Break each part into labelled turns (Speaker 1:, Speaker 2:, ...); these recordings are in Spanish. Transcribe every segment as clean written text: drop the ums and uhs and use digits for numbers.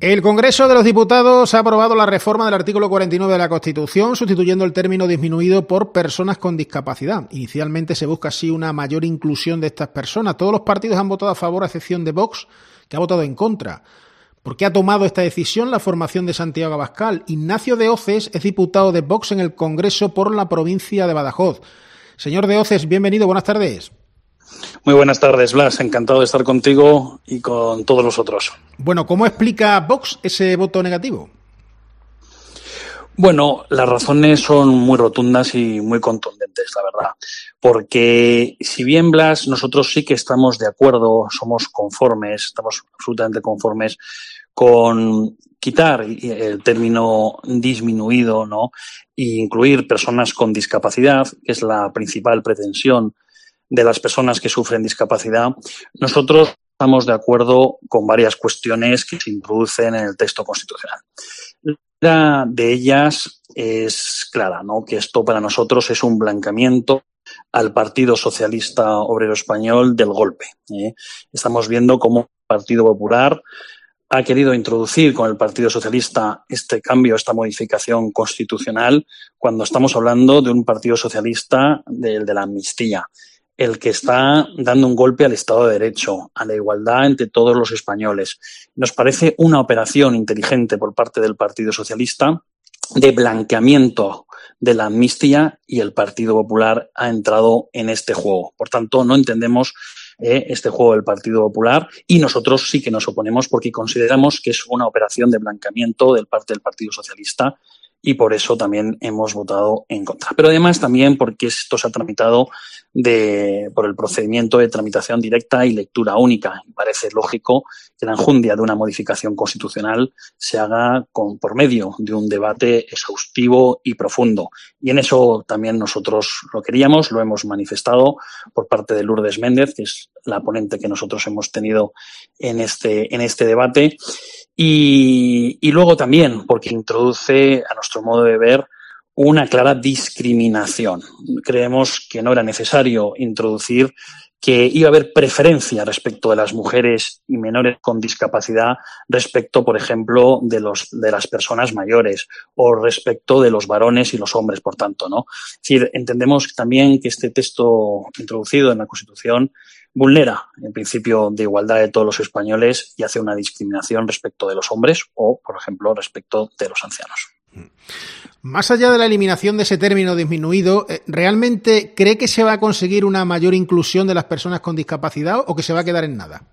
Speaker 1: El Congreso de los Diputados ha aprobado la reforma del artículo 49 de la Constitución, sustituyendo el término disminuido por personas con discapacidad. Inicialmente se busca así una mayor inclusión de estas personas. Todos los partidos han votado a favor, a excepción de Vox, que ha votado en contra. ¿Por qué ha tomado esta decisión la formación de Santiago Abascal? Ignacio de Oces es diputado de Vox en el Congreso por la provincia de Badajoz. Señor de Oces, bienvenido, buenas tardes.
Speaker 2: Muy buenas tardes, Blas. Encantado de estar contigo y con todos los otros.
Speaker 1: Bueno, ¿cómo explica Vox ese voto negativo?
Speaker 2: Bueno, las razones son muy rotundas y muy contundentes, la verdad. Porque si bien, Blas, nosotros sí que estamos de acuerdo, somos conformes, estamos absolutamente conformes con quitar el término disminuido, ¿no? E incluir personas con discapacidad, que es la principal pretensión de las personas que sufren discapacidad, nosotros estamos de acuerdo con varias cuestiones que se introducen en el texto constitucional. Una de ellas es clara, ¿no? Que esto para nosotros es un blanqueamiento al Partido Socialista Obrero Español del golpe. Estamos viendo cómo el Partido Popular ha querido introducir con el Partido Socialista este cambio, esta modificación constitucional, cuando estamos hablando de un Partido Socialista de la amnistía, el que está dando un golpe al Estado de Derecho, a la igualdad entre todos los españoles. Nos parece una operación inteligente por parte del Partido Socialista de blanqueamiento de la amnistía y el Partido Popular ha entrado en este juego. Por tanto, no entendemos este juego del Partido Popular y nosotros sí que nos oponemos porque consideramos que es una operación de blanqueamiento del parte del Partido Socialista y por eso también hemos votado en contra. Pero además también porque esto se ha tramitado por el procedimiento de tramitación directa y lectura única. Parece lógico que la enjundia de una modificación constitucional se haga por medio de un debate exhaustivo y profundo. Y en eso también nosotros lo queríamos, lo hemos manifestado por parte de Lourdes Méndez, que es la ponente que nosotros hemos tenido en este debate. Y luego también porque introduce, a nuestro modo de ver, una clara discriminación. Creemos que no era necesario introducir que iba a haber preferencia respecto de las mujeres y menores con discapacidad respecto, por ejemplo, de las personas mayores o respecto de los varones y los hombres, por tanto, ¿no? Es decir, entendemos también que este texto introducido en la Constitución vulnera el principio de igualdad de todos los españoles y hace una discriminación respecto de los hombres o, por ejemplo, respecto de los ancianos.
Speaker 1: Más allá de la eliminación de ese término disminuido, ¿realmente cree que se va a conseguir una mayor inclusión de las personas con discapacidad o que se va a quedar en nada?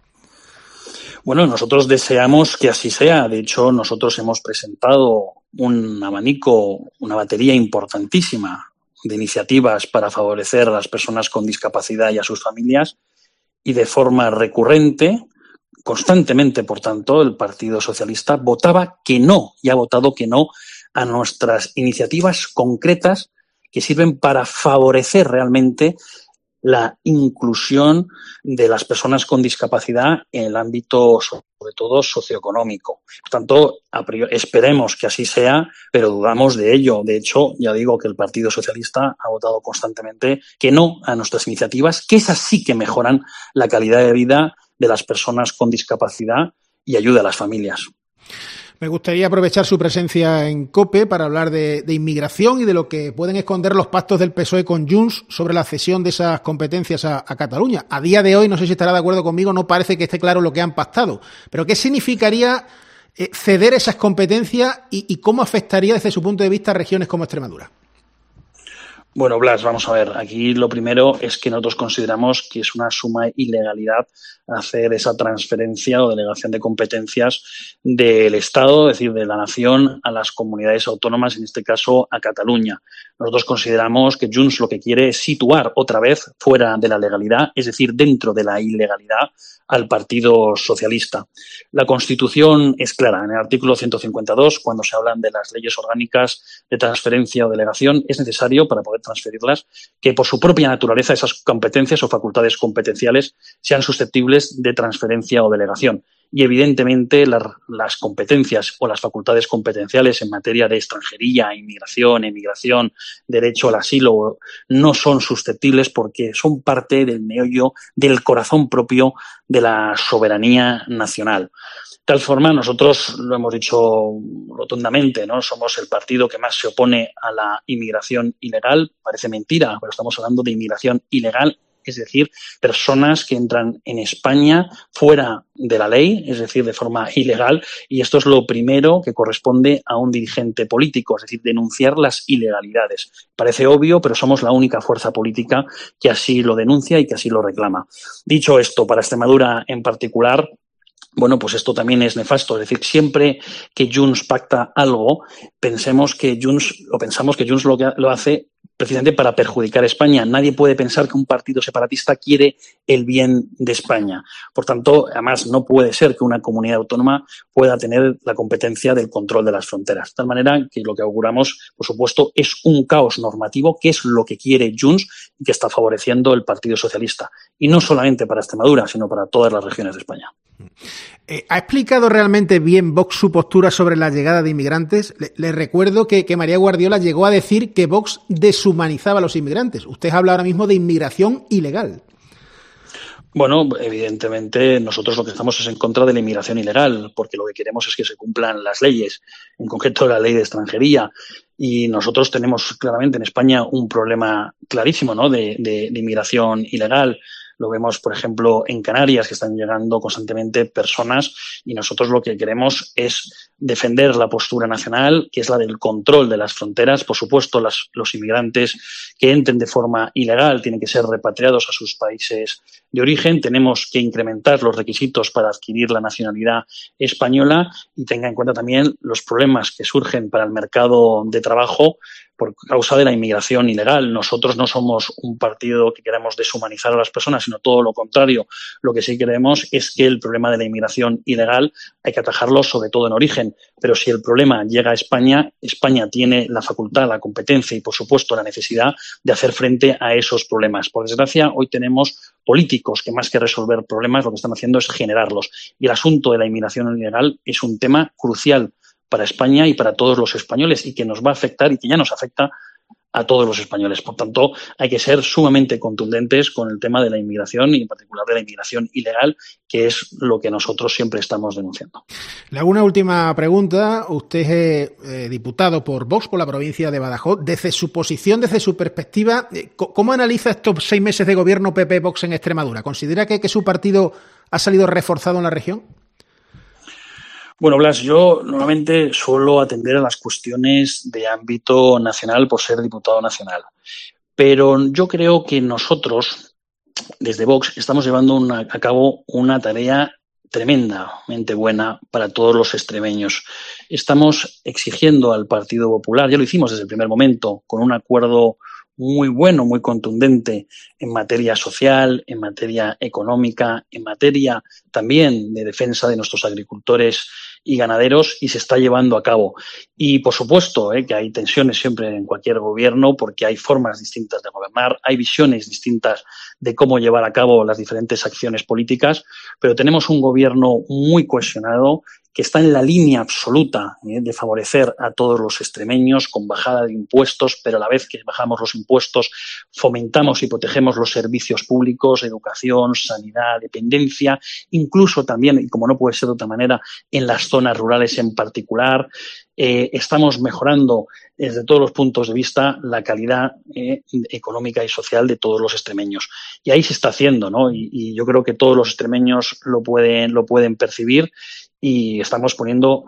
Speaker 2: Bueno, nosotros deseamos que así sea. De hecho, nosotros hemos presentado un abanico, una batería importantísima de iniciativas para favorecer a las personas con discapacidad y a sus familias y de forma recurrente, constantemente, por tanto, el Partido Socialista votaba que no y ha votado que no a nuestras iniciativas concretas que sirven para favorecer realmente la inclusión de las personas con discapacidad en el ámbito, sobre todo, socioeconómico. Por tanto, esperemos que así sea, pero dudamos de ello. De hecho, ya digo que el Partido Socialista ha votado constantemente que no a nuestras iniciativas, que esas sí que mejoran la calidad de vida de las personas con discapacidad y ayuda a las familias.
Speaker 1: Me gustaría aprovechar su presencia en COPE para hablar de inmigración y de lo que pueden esconder los pactos del PSOE con Junts sobre la cesión de esas competencias a Cataluña. A día de hoy, no sé si estará de acuerdo conmigo, no parece que esté claro lo que han pactado. Pero ¿qué significaría ceder esas competencias y cómo afectaría desde su punto de vista a regiones como Extremadura?
Speaker 2: Bueno, Blas, vamos a ver. Aquí lo primero es que nosotros consideramos que es una suma ilegalidad hacer esa transferencia o delegación de competencias del Estado, es decir, de la nación a las comunidades autónomas, en este caso a Cataluña. Nosotros consideramos que Junts lo que quiere es situar otra vez fuera de la legalidad, es decir, dentro de la ilegalidad, al Partido Socialista. La Constitución es clara. En el artículo 152, cuando se hablan de las leyes orgánicas de transferencia o delegación, es necesario, para poder transferirlas, que por su propia naturaleza esas competencias o facultades competenciales sean susceptibles de transferencia o delegación. y evidentemente las competencias o las facultades competenciales en materia de extranjería, inmigración, emigración, derecho al asilo no son susceptibles porque son parte del meollo, del corazón propio de la soberanía nacional. De tal forma, nosotros lo hemos dicho rotundamente, ¿no? Somos el partido que más se opone a la inmigración ilegal. Parece mentira, pero estamos hablando de inmigración ilegal, es decir, personas que entran en España fuera de la ley, es decir, de forma ilegal, y esto es lo primero que corresponde a un dirigente político, es decir, denunciar las ilegalidades. Parece obvio, pero somos la única fuerza política que así lo denuncia y que así lo reclama. Dicho esto, para Extremadura en particular, bueno, pues esto también es nefasto. Es decir, siempre que Junts pacta algo, pensamos que Junts lo hace precisamente para perjudicar a España. Nadie puede pensar que un partido separatista quiere el bien de España. Por tanto, además, no puede ser que una comunidad autónoma pueda tener la competencia del control de las fronteras. De tal manera que lo que auguramos, por supuesto, es un caos normativo, que es lo que quiere Junts y que está favoreciendo el Partido Socialista. Y no solamente para Extremadura, sino para todas las regiones de España.
Speaker 1: ¿Ha explicado realmente bien Vox su postura sobre la llegada de inmigrantes? Le recuerdo que María Guardiola llegó a decir que Vox deshumanizaba a los inmigrantes. Usted habla ahora mismo de inmigración ilegal.
Speaker 2: Bueno, evidentemente nosotros lo que estamos es en contra de la inmigración ilegal, porque lo que queremos es que se cumplan las leyes, en concreto la ley de extranjería. Y nosotros tenemos claramente en España un problema clarísimo, ¿no?, de inmigración ilegal. Lo vemos, por ejemplo, en Canarias, que están llegando constantemente personas, y nosotros lo que queremos es defender la postura nacional, que es la del control de las fronteras. Por supuesto, los inmigrantes que entren de forma ilegal tienen que ser repatriados a sus países de origen. Tenemos que incrementar los requisitos para adquirir la nacionalidad española y tenga en cuenta también los problemas que surgen para el mercado de trabajo por causa de la inmigración ilegal. Nosotros no somos un partido que queramos deshumanizar a las personas, sino todo lo contrario. Lo que sí queremos es que el problema de la inmigración ilegal hay que atajarlo sobre todo en origen. Pero si el problema llega a España, España tiene la facultad, la competencia y, por supuesto, la necesidad de hacer frente a esos problemas. Por desgracia, hoy tenemos políticos que más que resolver problemas lo que están haciendo es generarlos. Y el asunto de la inmigración ilegal es un tema crucial para España y para todos los españoles y que nos va a afectar y que ya nos afecta a todos los españoles. Por tanto, hay que ser sumamente contundentes con el tema de la inmigración y en particular de la inmigración ilegal, que es lo que nosotros siempre estamos denunciando.
Speaker 1: Le hago una última pregunta. Usted es diputado por Vox por la provincia de Badajoz. Desde su posición, desde su perspectiva, ¿cómo analiza estos 6 meses de gobierno PP-Vox en Extremadura? ¿Considera que su partido ha salido reforzado en la región?
Speaker 2: Bueno, Blas, yo normalmente suelo atender a las cuestiones de ámbito nacional por ser diputado nacional. Pero yo creo que nosotros, desde Vox, estamos llevando a cabo una tarea tremendamente buena para todos los extremeños. Estamos exigiendo al Partido Popular, ya lo hicimos desde el primer momento, con un acuerdo muy bueno, muy contundente en materia social, en materia económica, en materia también de defensa de nuestros agricultores y ganaderos, y se está llevando a cabo. Y, por supuesto, que hay tensiones siempre en cualquier gobierno porque hay formas distintas de gobernar, hay visiones distintas de cómo llevar a cabo las diferentes acciones políticas, pero tenemos un gobierno muy cohesionado que está en la línea absoluta de favorecer a todos los extremeños con bajada de impuestos, pero a la vez que bajamos los impuestos, fomentamos y protegemos los servicios públicos, educación, sanidad, dependencia, incluso también, y como no puede ser de otra manera, en las zonas rurales en particular. Estamos mejorando desde todos los puntos de vista la calidad económica y social de todos los extremeños. Y ahí se está haciendo, ¿no? Y yo creo que todos los extremeños lo pueden percibir. Y estamos poniendo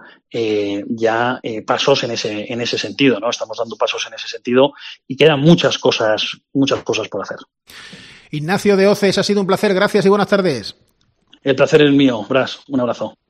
Speaker 2: pasos en ese sentido, ¿no? Estamos dando pasos en ese sentido y quedan muchas cosas por hacer.
Speaker 1: Ignacio de Hoces, ha sido un placer. Gracias y buenas tardes.
Speaker 2: El placer es mío, Bras. Un abrazo.